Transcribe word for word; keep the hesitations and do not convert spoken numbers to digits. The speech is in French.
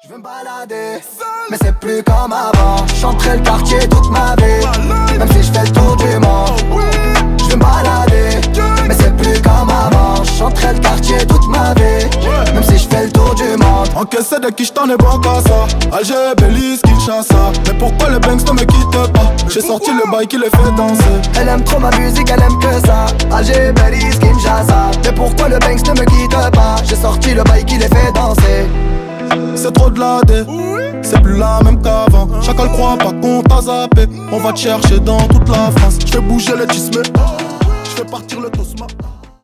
Je veux me balader, mais c'est plus comme avant. J'entrais le quartier toute ma vie, même si je fais le tour du monde. Je veux me balader, mais c'est plus comme avant. J'entrais le quartier toute ma vie, même si je fais le tour du monde. Encaissé de qui j't'en ai bon qu'à ça. Alger, Belize, Kinshasa. Mais pourquoi le Banks ne me quitte pas? J'ai sorti le bail qui les fait danser. Elle aime trop ma musique, elle aime que ça. Alger, Belize, Kinshasa. Mais pourquoi le Banks ne me quitte pas? J'ai sorti le bail qui les fait danser. C'est trop de la dé, c'est plus la même qu'avant. Chacun le croit pas qu'on t'a zappé. On va te chercher dans toute la France. J'fais bouger le tisme, j'fais partir le tosma.